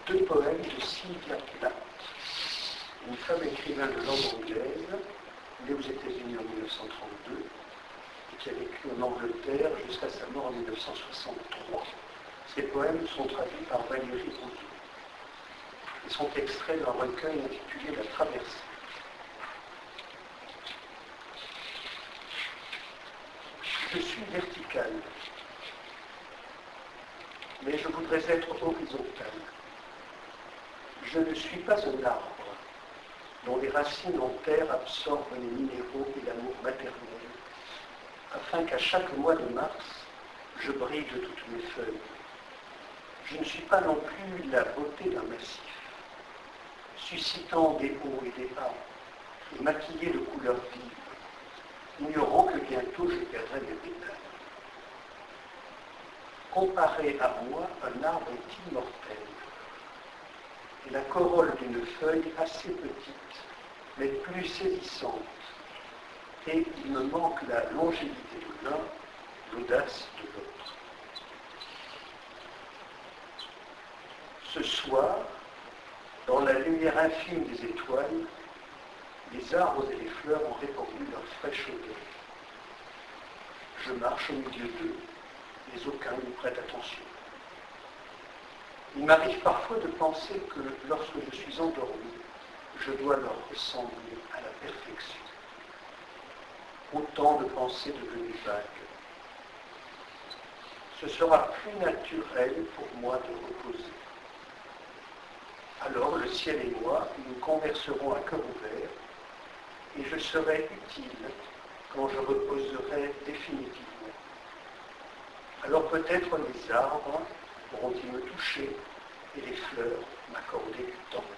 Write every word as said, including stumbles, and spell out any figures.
deux poèmes de Sylvia Plath, une femme écrivain de langue anglaise, née aux États-Unis en mille neuf cent trente-deux, et qui a vécu en Angleterre jusqu'à sa mort en mille neuf cent soixante-trois. Ces poèmes sont traduits par Valérie Rousseau. Ils sont extraits d'un recueil intitulé La Traversée. Je suis vertical, mais je voudrais être horizontal. Je ne suis pas un arbre dont les racines en terre absorbent les minéraux et l'amour maternel, afin qu'à chaque mois de mars, je brille de toutes mes feuilles. Je ne suis pas non plus la beauté d'un massif, suscitant des hauts et des bas, et maquillé de couleurs vives, ignorant que bientôt je perdrai mes pétales. Comparé à moi, un arbre est immortel, et la corolle d'une feuille assez petite, mais plus saisissante, et il me manque la longévité de l'un, l'audace de l'autre. Ce soir, dans la lumière infime des étoiles, les arbres et les fleurs ont répandu leur fraîche odeur. Je marche au milieu d'eux, mais aucun ne prête attention. Il m'arrive parfois de penser que lorsque je suis endormi, je dois leur ressembler à la perfection. Autant de pensées devenues vagues. Ce sera plus naturel pour moi de reposer. Alors le ciel et moi, nous converserons à cœur ouvert, et je serai utile quand je reposerai définitivement. Alors peut-être les arbres pourront-ils me toucher et les fleurs m'accorder du temps.